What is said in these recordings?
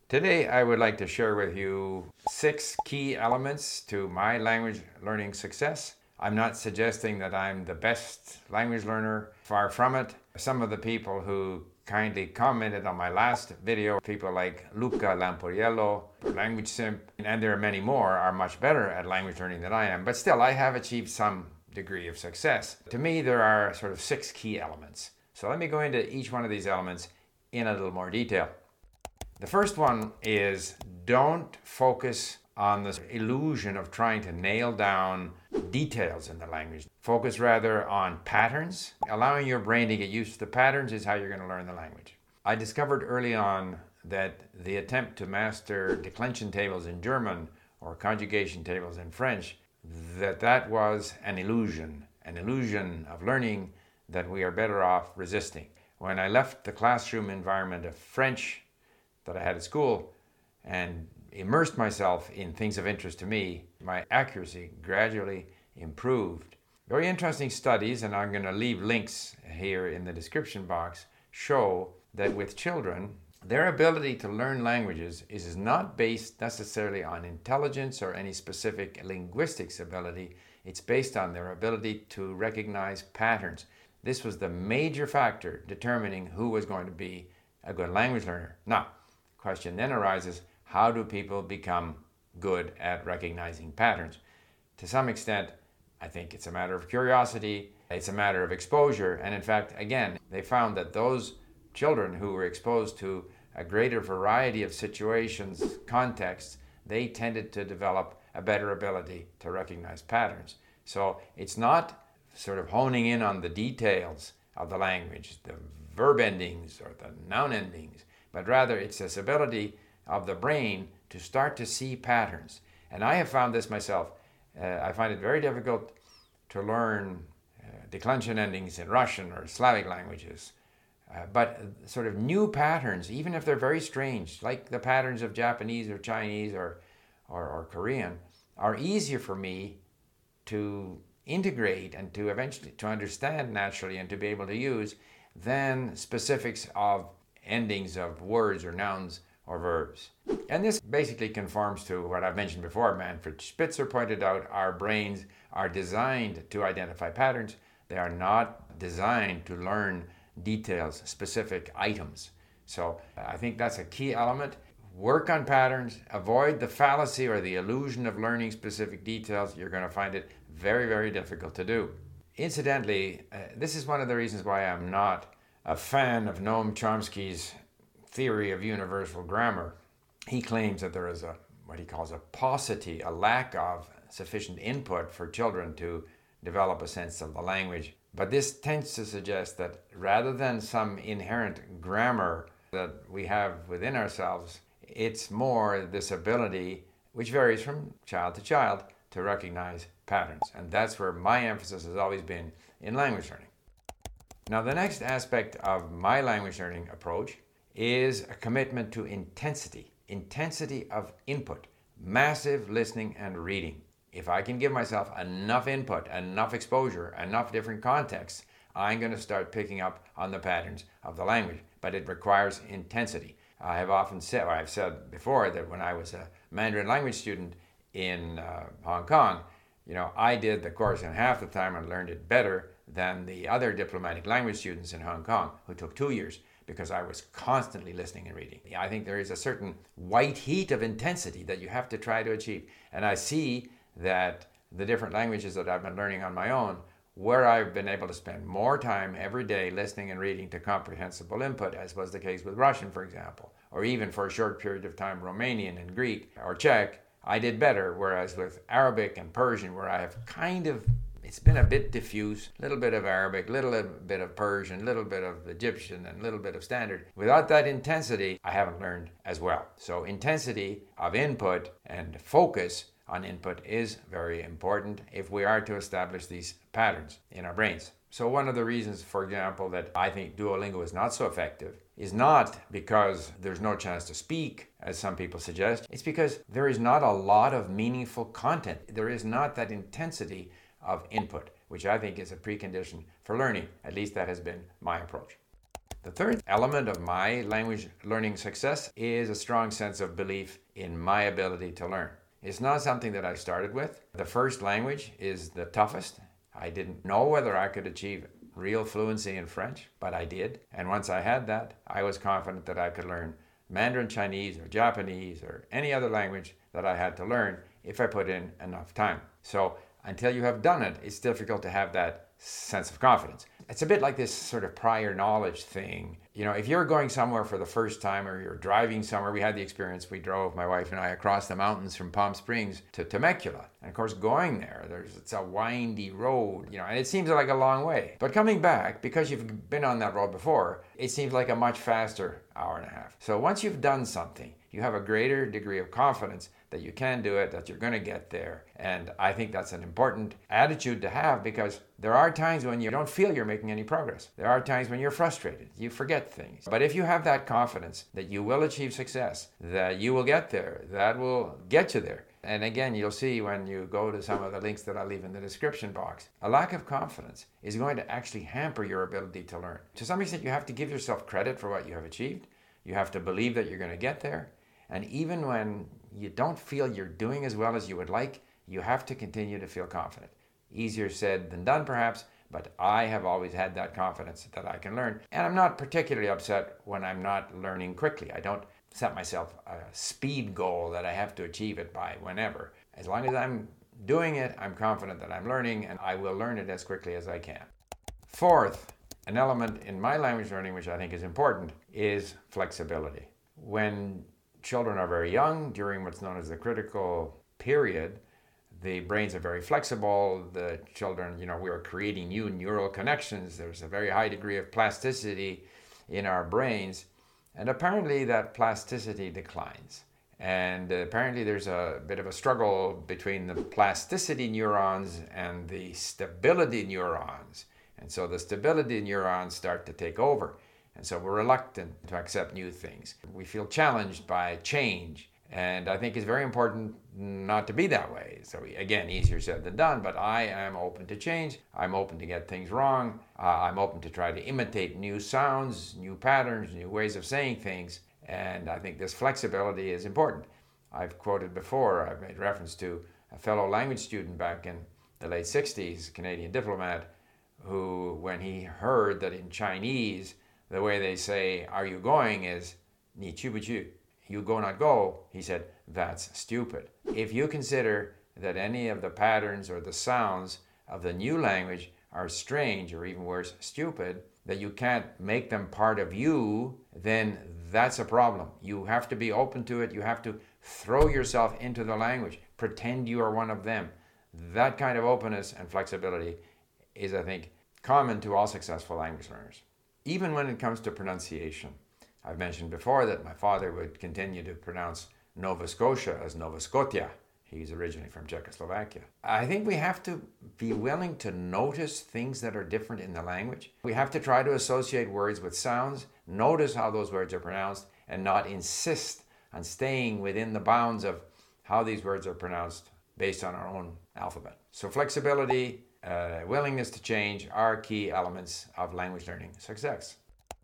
Today, I would like to share with you 6 key elements to my language learning success. I'm not suggesting that I'm the best language learner, far from it. Some of the people who kindly commented on my last video, people like Luca Lamporiello, Language Simp, and there are many more, are much better at language learning than I am. But still, I have achieved some degree of success. To me, there are sort of 6 key elements. So let me go into each one of these elements in a little more detail. The first one is don't focus on this illusion of trying to nail down details in the language. Focus rather on patterns. Allowing your brain to get used to the patterns is how you're going to learn the language. I discovered early on that the attempt to master declension tables in German or conjugation tables in French, that was an illusion of learning that we are better off resisting. When I left the classroom environment of French that I had at school and immersed myself in things of interest to me, my accuracy gradually improved. Very interesting studies, and I'm going to leave links here in the description box, show that with children, their ability to learn languages is not based necessarily on intelligence or any specific linguistics ability. It's based on their ability to recognize patterns. This was the major factor determining who was going to be a good language learner. Now, question then arises, how do people become good at recognizing patterns? To some extent, I think it's a matter of curiosity, it's a matter of exposure, and in fact, again, they found that those children who were exposed to a greater variety of situations, contexts, they tended to develop a better ability to recognize patterns. So it's not sort of honing in on the details of the language, the verb endings or the noun endings, but rather it's this ability of the brain to start to see patterns. And I have found this myself. I find it very difficult to learn declension endings in Russian or Slavic languages. But sort of new patterns, even if they're very strange, like the patterns of Japanese or Chinese or Korean, are easier for me to integrate and to eventually to understand naturally and to be able to use than specifics of endings of words or nouns or verbs. And this basically conforms to what I've mentioned before. Manfred Spitzer pointed out our brains are designed to identify patterns. They are not designed to learn details, specific items. So I think that's a key element. Work on patterns, avoid the fallacy or the illusion of learning specific details. You're going to find it very, very difficult to do. Incidentally, this is one of the reasons why I'm not a fan of Noam Chomsky's theory of universal grammar. He claims that there is what he calls a paucity, a lack of sufficient input for children to develop a sense of the language. But this tends to suggest that rather than some inherent grammar that we have within ourselves, it's more this ability, which varies from child to child, to recognize patterns. And that's where my emphasis has always been in language learning. Now, the next aspect of my language learning approach is a commitment to intensity of input, massive listening and reading. If I can give myself enough input, enough exposure, enough different contexts, I'm going to start picking up on the patterns of the language. But it requires intensity. I have often said, or I've said before, that when I was a Mandarin language student in Hong Kong, I did the course in half the time and learned it better than the other diplomatic language students in Hong Kong who took 2 years, because I was constantly listening and reading. I think there is a certain white heat of intensity that you have to try to achieve. And I see that the different languages that I've been learning on my own, where I've been able to spend more time every day listening and reading to comprehensible input, as was the case with Russian, for example, or even for a short period of time Romanian and Greek or Czech, I did better. Whereas with Arabic and Persian, where I have it's been a bit diffuse, a little bit of Arabic, a little bit of Persian, a little bit of Egyptian, and a little bit of Standard. Without that intensity, I haven't learned as well. So intensity of input and focus on input is very important if we are to establish these patterns in our brains. So one of the reasons, for example, that I think Duolingo is not so effective is not because there's no chance to speak, as some people suggest. It's because there is not a lot of meaningful content. There is not that intensity of input, which I think is a precondition for learning. At least that has been my approach. The third element of my language learning success is a strong sense of belief in my ability to learn. It's not something that I started with. The first language is the toughest. I didn't know whether I could achieve real fluency in French, but I did. And once I had that, I was confident that I could learn Mandarin Chinese or Japanese or any other language that I had to learn if I put in enough time. So until you have done it, it's difficult to have that sense of confidence. It's a bit like this sort of prior knowledge thing. You know, if you're going somewhere for the first time or you're driving somewhere, we had the experience, we drove, my wife and I, across the mountains from Palm Springs to Temecula. And of course, going there, it's a windy road, you know, and it seems like a long way. But coming back, because you've been on that road before, it seems like a much faster hour and a half. So once you've done something, you have a greater degree of confidence that you can do it, that you're going to get there. And I think that's an important attitude to have, because there are times when you don't feel you're making any progress. There are times when you're frustrated, you forget things. But if you have that confidence that you will achieve success, that you will get there, that will get you there. And again, you'll see when you go to some of the links that I'll leave in the description box, a lack of confidence is going to actually hamper your ability to learn. To some extent, you have to give yourself credit for what you have achieved. You have to believe that you're going to get there. And even when you don't feel you're doing as well as you would like, you have to continue to feel confident. Easier said than done, perhaps, but I have always had that confidence that I can learn. And I'm not particularly upset when I'm not learning quickly. I don't set myself a speed goal that I have to achieve it by whenever. As long as I'm doing it, I'm confident that I'm learning, and I will learn it as quickly as I can. Fourth, an element in my language learning which I think is important is flexibility. When children are very young, during what's known as the critical period, the brains are very flexible. The children, we are creating new neural connections. There's a very high degree of plasticity in our brains. And apparently that plasticity declines. And apparently there's a bit of a struggle between the plasticity neurons and the stability neurons. And so the stability neurons start to take over. And so we're reluctant to accept new things. We feel challenged by change. And I think it's very important not to be that way. So again, easier said than done, but I am open to change. I'm open to get things wrong. I'm open to try to imitate new sounds, new patterns, new ways of saying things. And I think this flexibility is important. I've quoted before, I've made reference to a fellow language student back in the late 60s, a Canadian diplomat, who, when he heard that in Chinese, the way they say, "Are you going?" is, "Ni chu bu chu." You go not go, he said, that's stupid. If you consider that any of the patterns or the sounds of the new language are strange, or even worse, stupid, that you can't make them part of you, then that's a problem. You have to be open to it. You have to throw yourself into the language. Pretend you are one of them. That kind of openness and flexibility is, I think, common to all successful language learners. Even when it comes to pronunciation. I've mentioned before that my father would continue to pronounce Nova Scotia as Nova Scotia. He's originally from Czechoslovakia. I think we have to be willing to notice things that are different in the language. We have to try to associate words with sounds, notice how those words are pronounced, and not insist on staying within the bounds of how these words are pronounced based on our own alphabet. So flexibility, willingness to change are key elements of language learning success.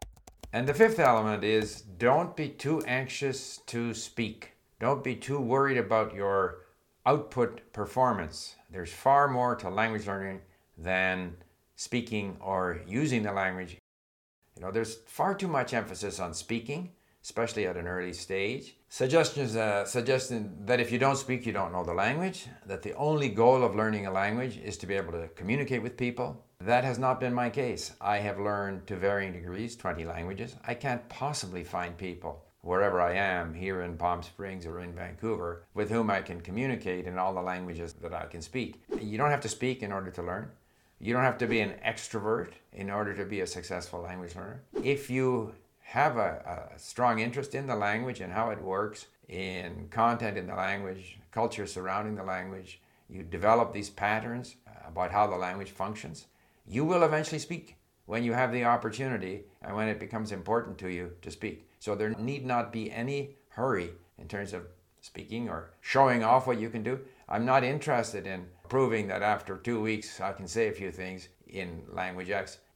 And the fifth element is don't be too anxious to speak. Don't be too worried about your output performance. There's far more to language learning than speaking or using the language. There's far too much emphasis on speaking, especially at an early stage. Suggesting that if you don't speak, you don't know the language, that the only goal of learning a language is to be able to communicate with people. That has not been my case. I have learned to varying degrees 20 languages. I can't possibly find people wherever I am, here in Palm Springs or in Vancouver, with whom I can communicate in all the languages that I can speak. You don't have to speak in order to learn. You don't have to be an extrovert in order to be a successful language learner. If you have a strong interest in the language and how it works, in content in the language, culture surrounding the language, you develop these patterns about how the language functions, you will eventually speak when you have the opportunity and when it becomes important to you to speak. So there need not be any hurry in terms of speaking or showing off what you can do. I'm not interested in proving that after 2 weeks I can say a few things in language X.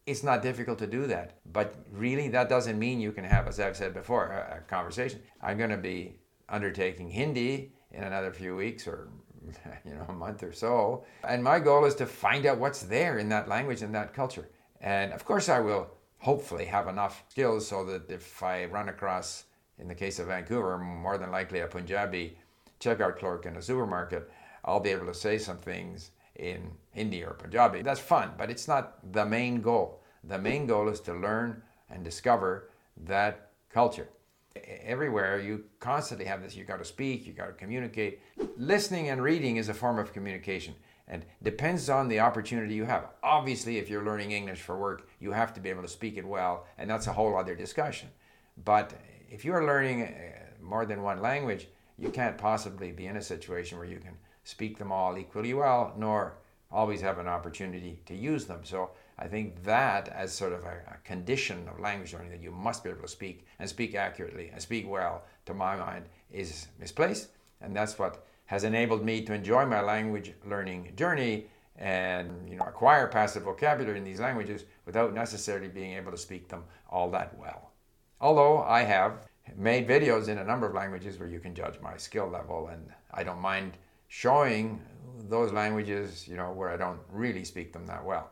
It's not difficult to do that. But really, that doesn't mean you can have, as I've said before, a conversation. I'm going to be undertaking Hindi in another few weeks or a month or so. And my goal is to find out what's there in that language and that culture. And of course, I will hopefully have enough skills so that if I run across, in the case of Vancouver, more than likely a Punjabi checkout clerk in a supermarket, I'll be able to say some things in Hindi or Punjabi. That's fun, but it's not the main goal. The main goal is to learn and discover that culture. Everywhere you constantly have this, you got to speak, you got to communicate. Listening and reading is a form of communication and depends on the opportunity you have. Obviously, if you're learning English for work, you have to be able to speak it well, and that's a whole other discussion. But if you're learning more than one language, you can't possibly be in a situation where you can speak them all equally well, nor always have an opportunity to use them. So I think that as sort of a condition of language learning, that you must be able to speak and speak accurately and speak well, to my mind, is misplaced. And that's what has enabled me to enjoy my language learning journey and acquire passive vocabulary in these languages without necessarily being able to speak them all that well. Although I have made videos in a number of languages where you can judge my skill level, and I don't mind showing those languages, where I don't really speak them that well.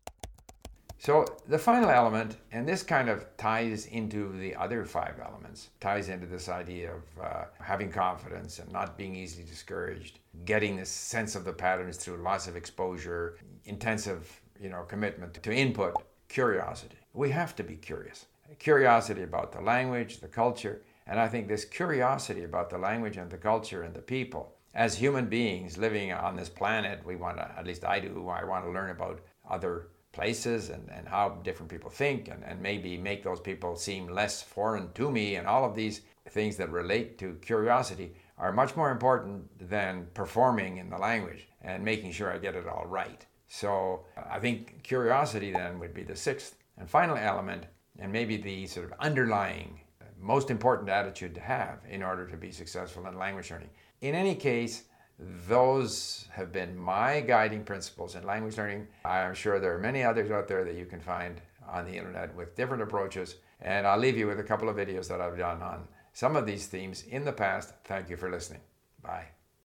So the final element, and this kind of ties into the other 5 elements, ties into this idea of having confidence and not being easily discouraged, getting this sense of the patterns through lots of exposure, intensive, commitment to input, curiosity. We have to be curious. Curiosity about the language, the culture, and I think this curiosity about the language and the culture and the people. As human beings living on this planet, we want to, at least I do, I want to learn about other places and how different people think and maybe make those people seem less foreign to me, and all of these things that relate to curiosity are much more important than performing in the language and making sure I get it all right. So I think curiosity then would be the 6th and final element, and maybe the sort of underlying most important attitude to have in order to be successful in language learning. In any case, those have been my guiding principles in language learning. I'm sure there are many others out there that you can find on the internet with different approaches, and I'll leave you with a couple of videos that I've done on some of these themes in the past. Thank you for listening. Bye.